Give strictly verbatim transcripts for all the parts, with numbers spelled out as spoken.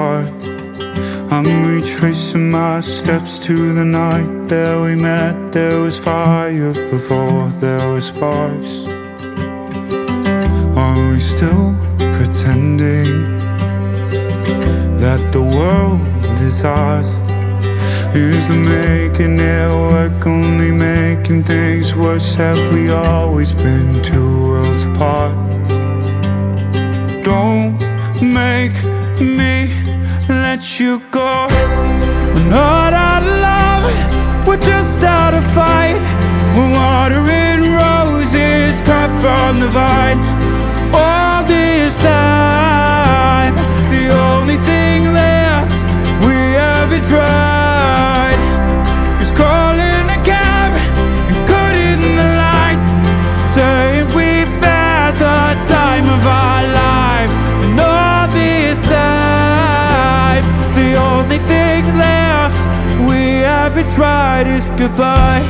apart. I'm retracing my steps to the night that we met. There was fire before there was sparks. Are we still pretending that the world is ours? Is the making it work only making things worse? Have we always been two worlds apart? Don't make me let you go. We're not out of love, we're just out of fight. We're watering roses cut from the vine. All this time, the only thing left we haven't tried is calling a cab and cutting the lights, saying we've had the time of our lives. And all this time, the only thing left we haven't tried is goodbye.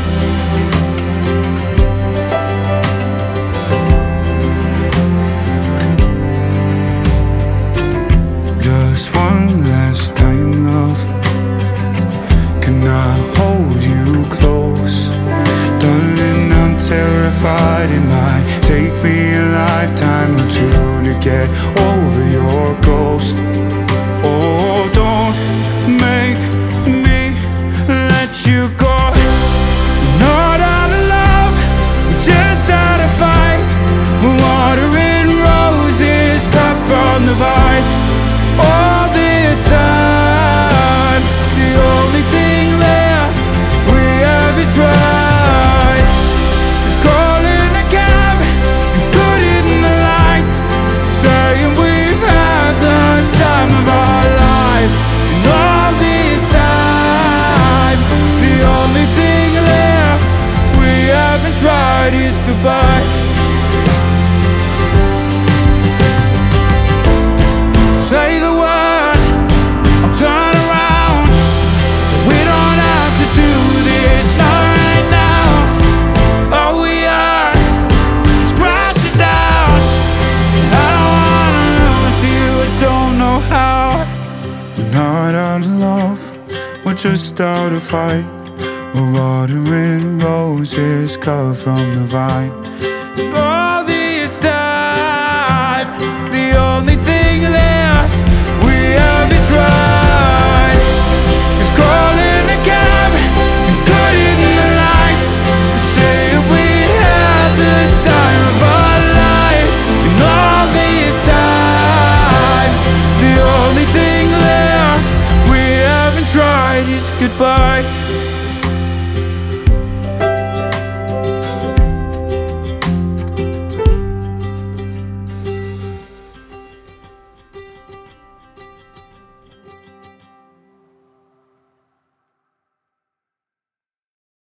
Just one last time, love. Can I hold you close? Darling, I'm terrified. It might take me a lifetime or two to get over your ghost. Oh, don't make me let you go. Not out of love, just out of fight. We're watering roses cut from the vine. All this time, the only thing left we haven't tried is calling a cab and putting the lights, saying we've had the time of our lives. And all this time, the only thing left we haven't tried is goodbye. Say the word, I'll turn around, so we don't have to do this. Not right now. All we are is crashing down. I don't wanna lose you, I don't know how. We're not out of love, we're just out of fight. We're watering roses cut from the vine. And all this time, the only thing left we haven't tried is calling a cab and cutting the lights, saying we had the time of our lives. And all this time, the only thing left we haven't tried is goodbye.